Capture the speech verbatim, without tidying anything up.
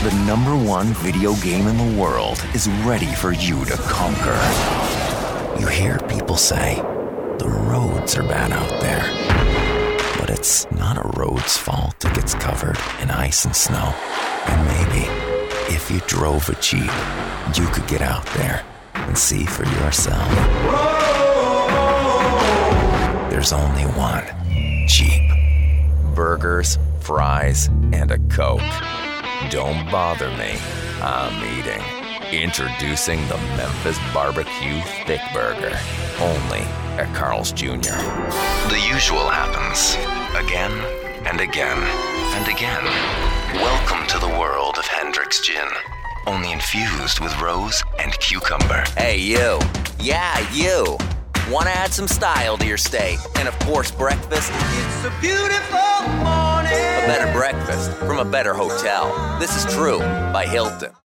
The number one video game in the world is ready for you to conquer. You hear people say, the roads are bad out there. But it's not a road's fault it gets covered in ice and snow. And maybe, if you drove a Jeep, you could get out there and see for yourself. There's only one Jeep. Burgers, fries, and a Coke. Don't bother me. I'm eating. Introducing the Memphis Barbecue Thick Burger. Only at Carl's Junior The usual happens. Again and again and again. Welcome to the world of Hendrick's Gin. Only infused with rose and cucumber. Hey, you. Yeah, you. Want to add some style to your steak? And of course, breakfast? It's a beautiful morning. A better breakfast from a better hotel. This is True by Hilton.